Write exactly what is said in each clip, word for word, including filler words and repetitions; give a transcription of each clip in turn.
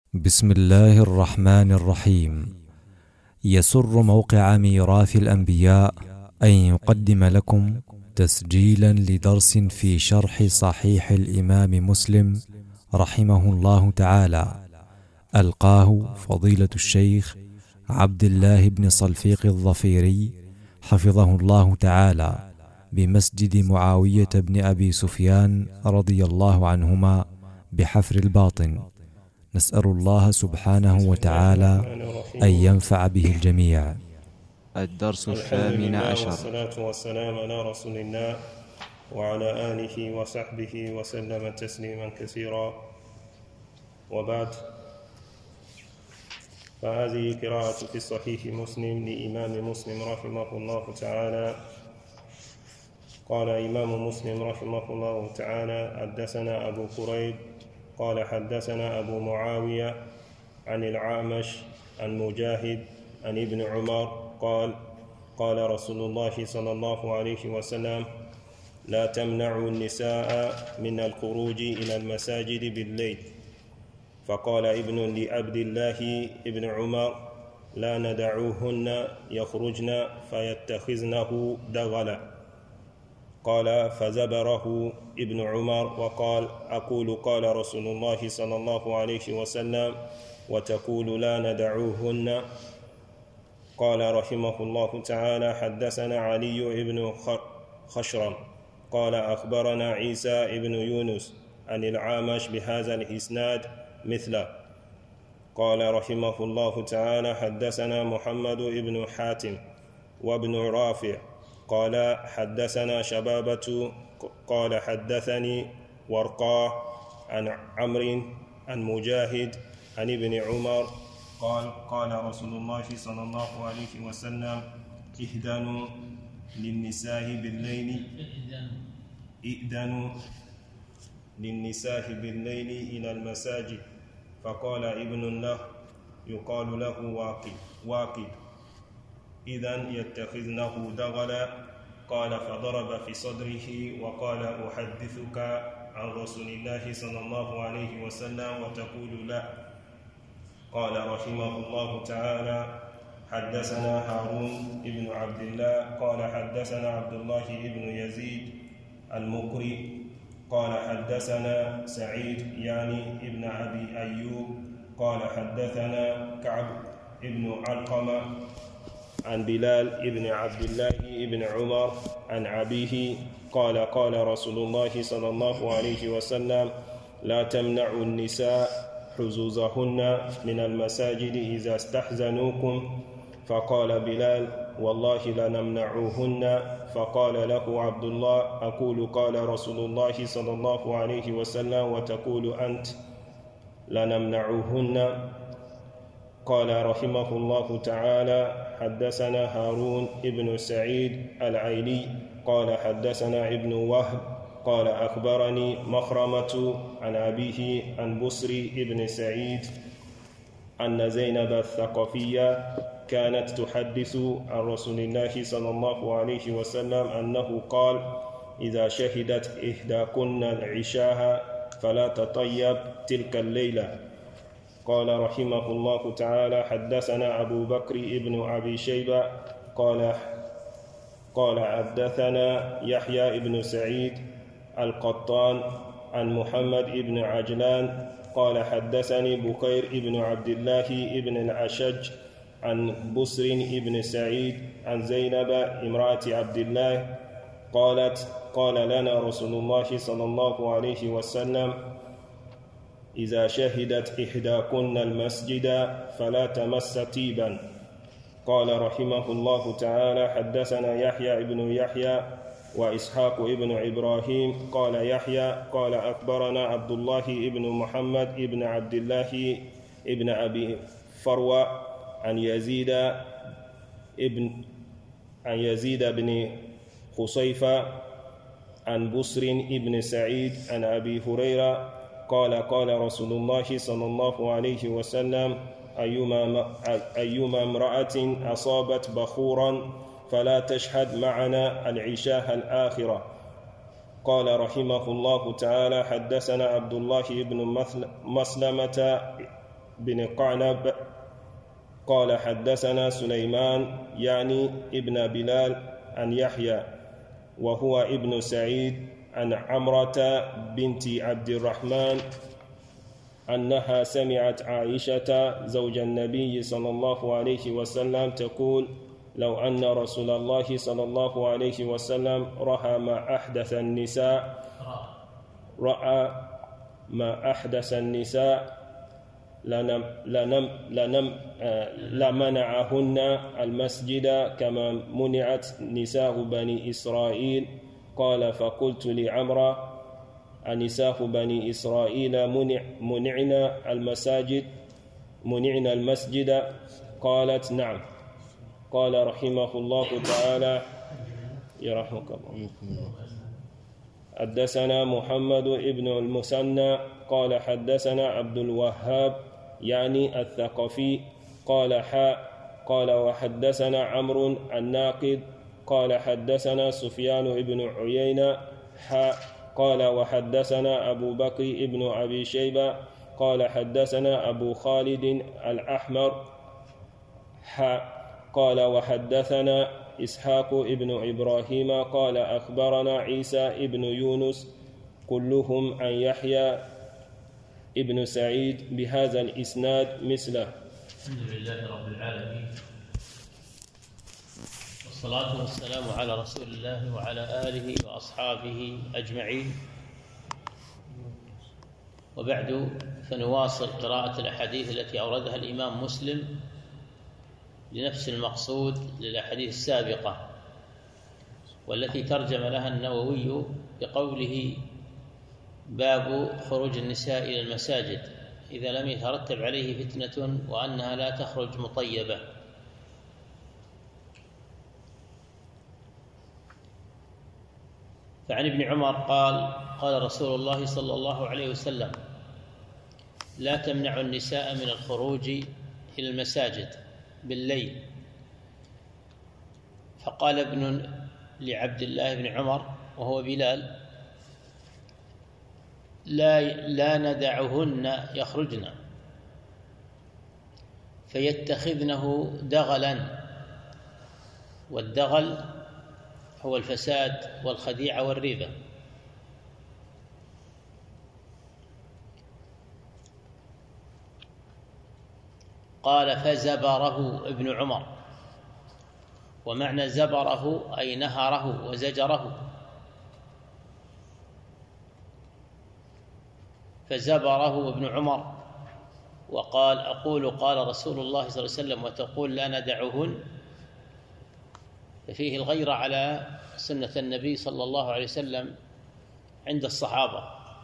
بسم الله الرحمن الرحيم. يسر موقع ميراث الأنبياء أن يقدم لكم تسجيلا لدرس في شرح صحيح الإمام مسلم رحمه الله تعالى، ألقاه فضيلة الشيخ عبد الله بن صلفيق الظفيري حفظه الله تعالى بمسجد معاوية بن أبي سفيان رضي الله عنهما بحفر الباطن. نسأل الله سبحانه وتعالى أن ينفع به الجميع. الدرس الثامن عشر. والصلاة والسلام على رسول الله وعلى آله وصحبه وسلم تسليما كثيرا، وبعد، فهذه قراءة في صحيح مسلم لإمام مسلم رحمه الله تعالى. قال إمام مسلم رحمه الله تعالى: حدثنا أبو كريب قال حدثنا أبو معاوية عن الأعمش عن مجاهد عن ابن عمر قال: قال رسول الله صلى الله عليه وسلم: لا تمنعوا النساء من الخروج إلى المساجد بالليل. فقال ابن لعبد الله ابن عمر: لا ندعوهن يخرجن فيتخذنه دغلا. قال: فزبره ابن عمر وقال: أقول قال رسول الله صلى الله عليه وسلم وتقول لا ندعوهن. قال رحمه الله تعالى: حدثنا علي بن خشرم قال أخبرنا عيسى بن يونس عن الأعمش بهذا الإسناد مثله. قال رحمه الله تعالى: حدثنا محمد بن حاتم وابن رافع قال حدثنا شبابة قال حدثني ورقاه عن عمرو عن مجاهد عن ابن عمر قال: قال رسول الله صلى الله عليه وسلم: إهدنوا للنساء بالليل إهدنوا للنساء بالليل إلى المساجد. فقال ابن له يقال له واقد واقد إذن يتخذنه دغلا. قال: فضرب في صدره وقال: أحدثك عن رسول الله صلى الله عليه وسلم وتقول لا. قال رحمه الله تعالى: حدثنا هارون بن عبد الله قال حدثنا عبد الله بن يزيد المقري قال حدثنا سعيد يعني ابن أبي أيوب قال حدثنا كعب ابن علقمة عن بلال ابن عبد الله ابن عمر عن أبيه قال: قال رسول الله صلى الله عليه وسلم: لا تمنعوا النساء حزوزهن من المساجد إذا استحزنوكم. فقال بلال: والله لنمنعوهن. فقال له عبد الله: أقول قال رسول الله صلى الله عليه وسلم وتقول أنت لنمنعوهن. قال رحمه الله تعالى: حدثنا هارون ابن سعيد العيلي قال حدثنا ابن وهب قال أخبرني مخرمة عن أبيه عن بصري ابن سعيد أن زينب الثقفية كانت تحدث عن رسول الله صلى الله عليه وسلم أنه قال: إذا شهدت إحداكن العشاء فلا تطيب تلك الليلة. قال رحمه الله تعالى: حدثنا أبو بكر ابن أبي شيبة قال قال حدثنا يحيى ابن سعيد القطان عن محمد ابن عجلان قال حدثني بكير ابن عبد الله ابن الأشج عن بصر ابن سعيد عن زينب امرأة عبد الله قالت: قال لنا رسول الله صلى الله عليه وسلم: إذا شهدت إحداكن المسجد فلا تمس طيبا. قال رحمه الله تعالى: حدثنا يحيى ابن يحيى وإسحاق ابن إبراهيم قال يحيى قال أخبرنا عبد الله ابن محمد ابن عبد الله ابن أبي فروة عن يزيد ابن عن يزيد بن خصيفة عن بصر ابن سعيد عن أبي هريرة قال: قال رسول الله صلى الله عليه وسلم: أيما أيما امرأة أصابت بخورا فلا تشهد معنا العشاء الآخرة. قال رحمه الله تعالى: حدثنا عبد الله بن مسلمة بن قعنب قال حدثنا سليمان يعني ابن بلال عن يحيى وهو ابن سعيد عن عمرة بنت عبد الرحمن أنها سمعت عائشة زوج النبي صلى الله عليه وسلم تقول لو أن رسول الله صلى الله عليه وسلم رأى ما أحدث النساء رأى ما أحدث النساء لنم لنم لنم لمنعهن المسجد كما منعت نساء بني إسرائيل. قال فقلت لعمرة النساء بني إسرائيل منع منعنا المساجد منعنا المسجد؟ قالت نعم. قال رحمه الله تعالى يرحمك الله. حدثنا محمد بن المثنى قال حدثنا عبد الوهاب يعني الثقفي قال حاء قال وحدثنا عمرو الناقد قال حدثنا سفيان بن عيينة حاء قال وحدثنا أبو بكر بن أبي شيبة قال حدثنا أبو خالد الأحمر حاء قال وحدثنا إسحاق ابن إبراهيم قال أخبرنا عيسى ابن يونس كلهم عن يحيى ابن سعيد بهذا الإسناد مثله. الحمد لله رب العالمين والصلاة والسلام على رسول الله وعلى آله وأصحابه أجمعين، وبعد فنواصل قراءة الأحاديث التي أوردها الإمام مسلم لنفس المقصود للأحاديث السابقة، والتي ترجم لها النووي بقوله باب خروج النساء إلى المساجد إذا لم يترتب عليه فتنة وأنها لا تخرج مطيبة. فعن ابن عمر قال قال رسول الله صلى الله عليه وسلم لا تمنع النساء من الخروج إلى المساجد بالليل. فقال ابن لعبد الله بن عمر وهو بلال لا, لا ندعهن يخرجن فيتخذنه دغلا، والدغل هو الفساد والخديعة والريبة. قال فزبره ابن عمر، ومعنى زبره أي نهره وزجره. فزبره ابن عمر وقال أقول قال رسول الله صلى الله عليه وسلم وتقول لا ندعهن، ففيه الغيرة على سنة النبي صلى الله عليه وسلم عند الصحابة،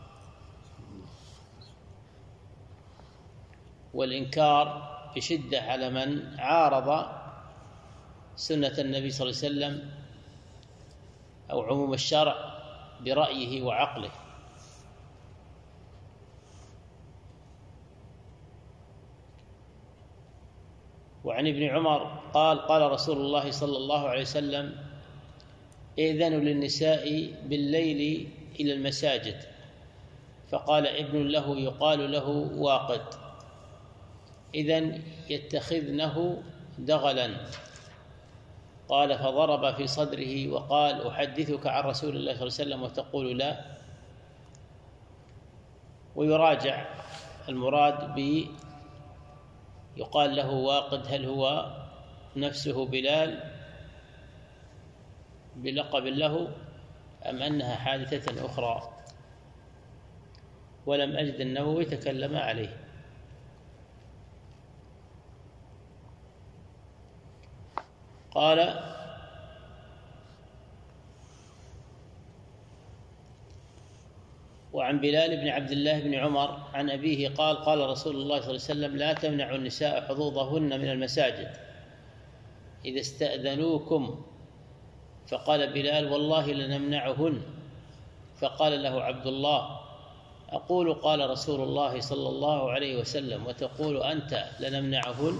والإنكار بشدة على من عارض سنة النبي صلى الله عليه وسلم أو عموم الشرع برأيه وعقله. وعن ابن عمر قال قال رسول الله صلى الله عليه وسلم إذن للنساء بالليل إلى المساجد، فقال ابن له يقال له واقد إذن يتخذنه دغلا. قال فضرب في صدره وقال أحدثك عن رسول الله صلى الله عليه وسلم وتقول لا. ويراجع المراد ب يقال له واقد هل هو نفسه بلال بلقب له أم أنها حادثة أخرى، ولم أجد النووي تكلم عليه. قال وعن بلال بن عبد الله بن عمر عن أبيه قال قال رسول الله صلى الله عليه وسلم لا تمنعوا النساء حظوظهن من المساجد إذا استأذنوكم. فقال بلال والله لنمنعهن. فقال له عبد الله أقول قال رسول الله صلى الله عليه وسلم وتقول أنت لنمنعهن؟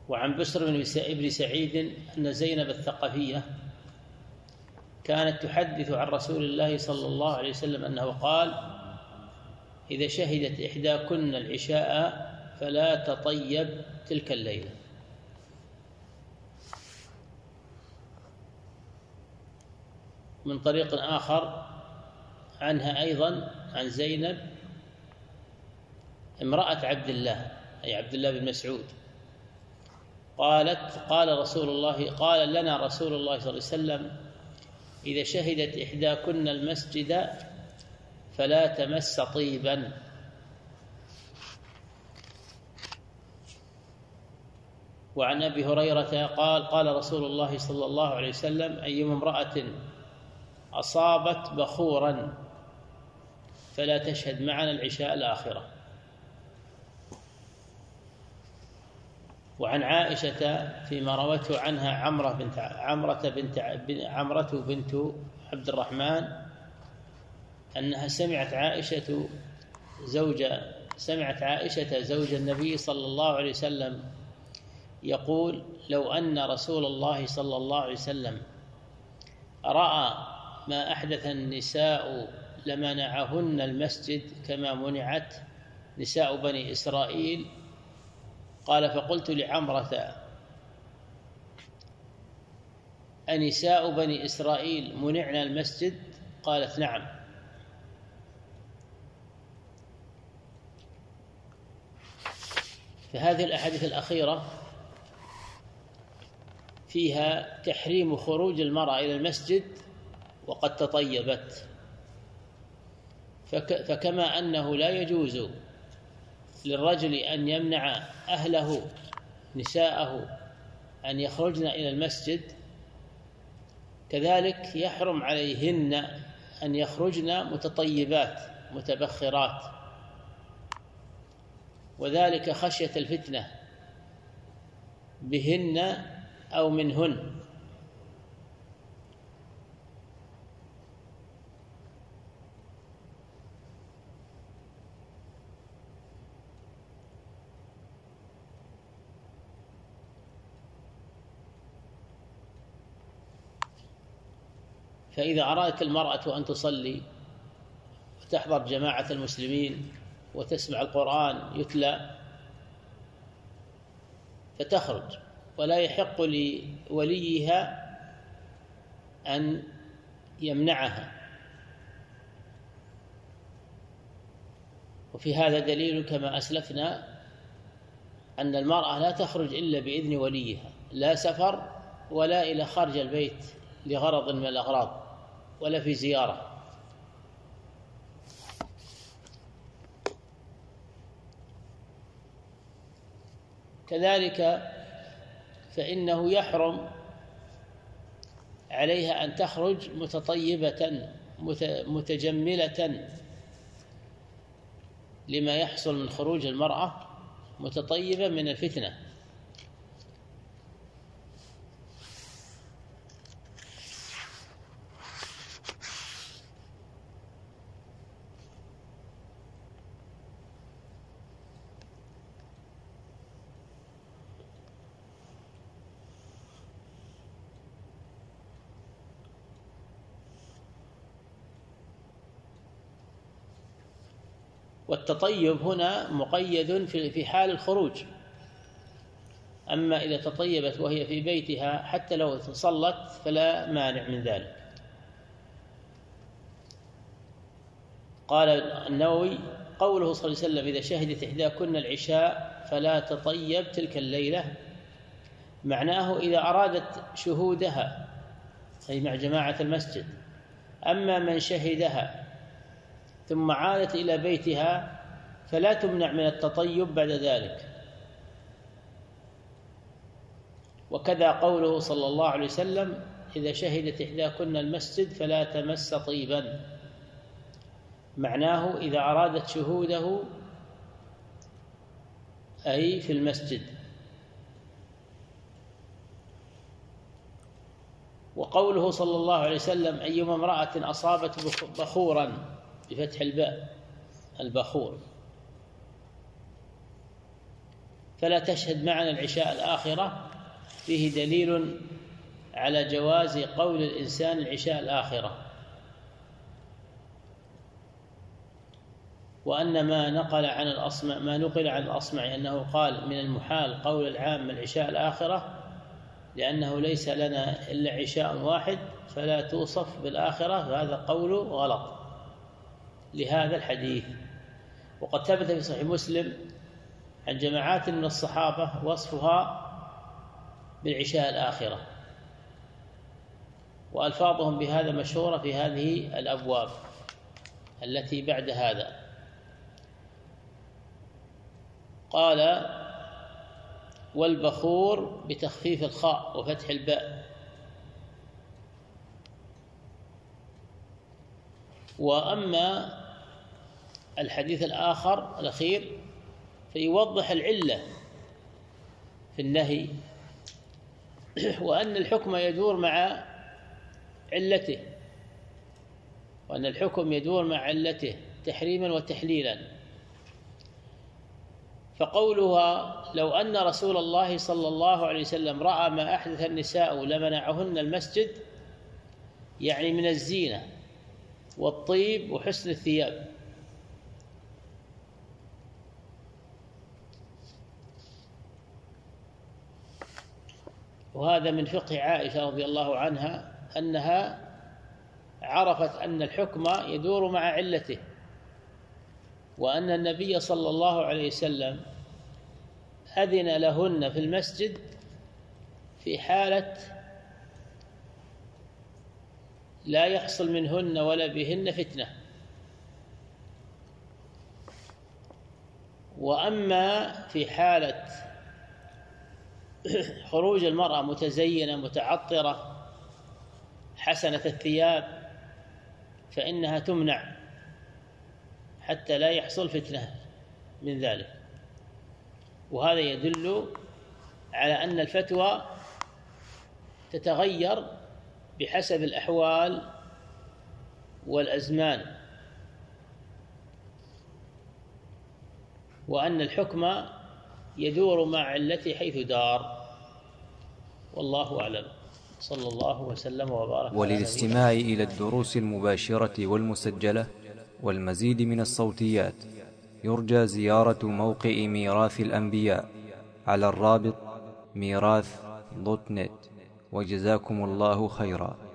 وعن بسر بن سعيد أن زينب الثقفية كانت تحدث عن رسول الله صلى الله عليه وسلم أنه قال: إذا شهدت إحداكن العشاء فلا تطيب تلك الليلة. من طريق آخر عنها أيضا عن زينب امرأة عبد الله، أي عبد الله بن مسعود، قالت: قال رسول الله قال لنا رسول الله صلى الله عليه وسلم: إذا شهدت إحداكن المسجد فلا تمس طيبا. وعن أبي هريرة قال: قال رسول الله صلى الله عليه وسلم: أيما امرأة أصابت بخورا فلا تشهد معنا العشاء الآخرة. وعن عائشة فيما روته عنها عمرة بنت عمرة بنت عمرة بنت عبد الرحمن أنها سمعت عائشة زوج سمعت عائشة زوج النبي صلى الله عليه وسلم يقول: لو أن رسول الله صلى الله عليه وسلم رأى ما أحدث النساء لمنعهن المسجد كما منعت نساء بني إسرائيل. قال: فقلت لعمرة: أنساء بني إسرائيل منعنا المسجد؟ قالت: نعم. فهذه الأحاديث الأخيرة فيها تحريم خروج المرأة إلى المسجد وقد تطيبت، فكما أنه لا يجوز للرجل أن يمنع أهله نساءه أن يخرجن إلى المسجد، كذلك يحرم عليهن أن يخرجن متطيبات متبخرات، وذلك خشية الفتنة بهن أو منهن. فإذا أرادت المرأة أن تصلي وتحضر جماعة المسلمين وتسمع القرآن يتلى فتخرج، ولا يحق لوليها أن يمنعها. وفي هذا دليل كما أسلفنا أن المرأة لا تخرج إلا بإذن وليها، لا سفر ولا إلى خارج البيت لغرض من الأغراض ولا في زيارة. كذلك فإنه يحرم عليها أن تخرج متطيبة متجملة لما يحصل من خروج المرأة متطيبة من الفتنة. والتطيب هنا مقيد في حال الخروج، أما إذا تطيبت وهي في بيتها حتى لو صلت فلا مانع من ذلك. قال النووي: قوله صلى الله عليه وسلم: إذا شهدت إحداكن العشاء فلا تطيب تلك الليلة، معناه إذا أرادت شهودها أي مع جماعة المسجد. أما من شهدها ثم عادت إلى بيتها فلا تمنع من التطيب بعد ذلك. وكذا قوله صلى الله عليه وسلم: إذا شهدت إحداكن المسجد فلا تمس طيبا، معناه إذا أرادت شهوده أي في المسجد. وقوله صلى الله عليه وسلم: أيما امرأة أصابت بخورا بفتح الباء البخور، فلا تشهد معنا العشاء الآخرة فيه دليل على جواز قول الإنسان العشاء الآخرة. وأن ما نقل عن الأصمع ما نقل عن الأصمع أنه قال من المحال قول العام العشاء الآخرة لأنه ليس لنا إلا عشاء واحد فلا توصف بالآخرة، فهذا قول غلط لهذا الحديث. وقد ثبت في صحيح مسلم عن جماعات من الصحابة وصفها بالعشاء الآخرة، وألفاظهم بهذا مشهورة في هذه الأبواب التي بعد هذا. قال: والبخور بتخفيف الخاء وفتح الباء. وأما الحديث الآخر الأخير فيوضح العلة في النهي، وأن الحكم يدور مع علته، وأن الحكم يدور مع علته تحريما وتحليلا. فقولها لو أن رسول الله صلى الله عليه وسلم رأى ما أحدث النساء لمنعهن المسجد، يعني من الزينة والطيب وحسن الثياب. وهذا من فقه عائشة رضي الله عنها أنها عرفت أن الحكم يدور مع علته، وأن النبي صلى الله عليه وسلم أذن لهن في المسجد في حالة لا يحصل منهن ولا بهن فتنة. وأما في حالة خروج المرأة متزينة متعطرة حسنة الثياب فإنها تمنع حتى لا يحصل فتنة من ذلك. وهذا يدل على أن الفتوى تتغير بحسب الأحوال والأزمان، وأن الحكم يدور مع علته حيث دار. والله أعلم. صلى الله وسلم وبارك. وللاستماع إلى الدروس المباشرة والمسجلة والمزيد من الصوتيات يرجى زيارة موقع ميراث الأنبياء على الرابط ميراث دوت نت. وجزاكم الله خيرا.